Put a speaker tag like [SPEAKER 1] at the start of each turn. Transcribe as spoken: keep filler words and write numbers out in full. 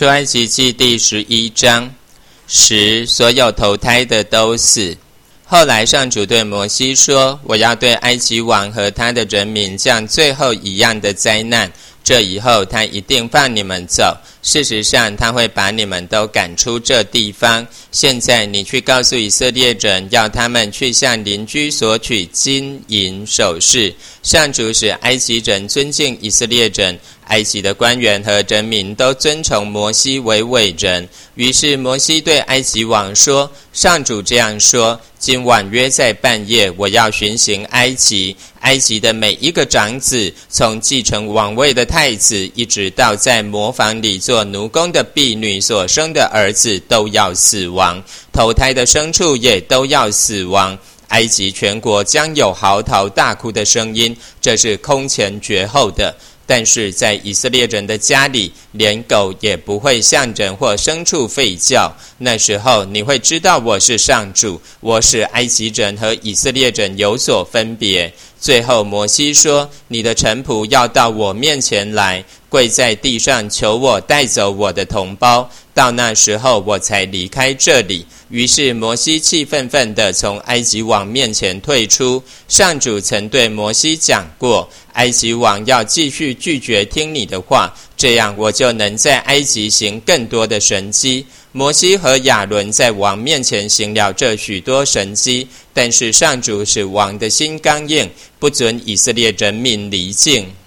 [SPEAKER 1] 出埃及记第十一章，十所有投胎的都死。后来上主对摩西说，我要对埃及王和他的人民降最后一样的灾难，这以后他一定放你们走，事实上他会把你们都赶出这地方。现在你去告诉以色列人，要他们去向邻居索取金银首饰。上主使埃及人尊敬以色列人，埃及的官员和人民都尊崇摩西为伟人。于是摩西对埃及王说，上主这样说，今晚约在半夜，我要巡行埃及，埃及的每一个长子，从继承王位的太子，一直到在磨坊里做奴工的婢女所生的儿子，都要死亡，投胎的牲畜也都要死亡。埃及全国将有嚎啕大哭的声音，这是空前绝后的。但是在以色列人的家里，连狗也不会向人或牲畜吠叫。那时候你会知道我是上主，我使埃及人和以色列人有所分别。最后摩西说，你的臣仆要到我面前来，跪在地上求我带走我的同胞，到那时候我才离开这里。于是摩西气愤愤地从埃及王面前退出。上主曾对摩西讲过，埃及王要继续拒绝听你的话，这样我就能在埃及行更多的神迹。摩西和亚伦在王面前行了这许多神迹，但是上主使王的心刚硬，不准以色列人民离境。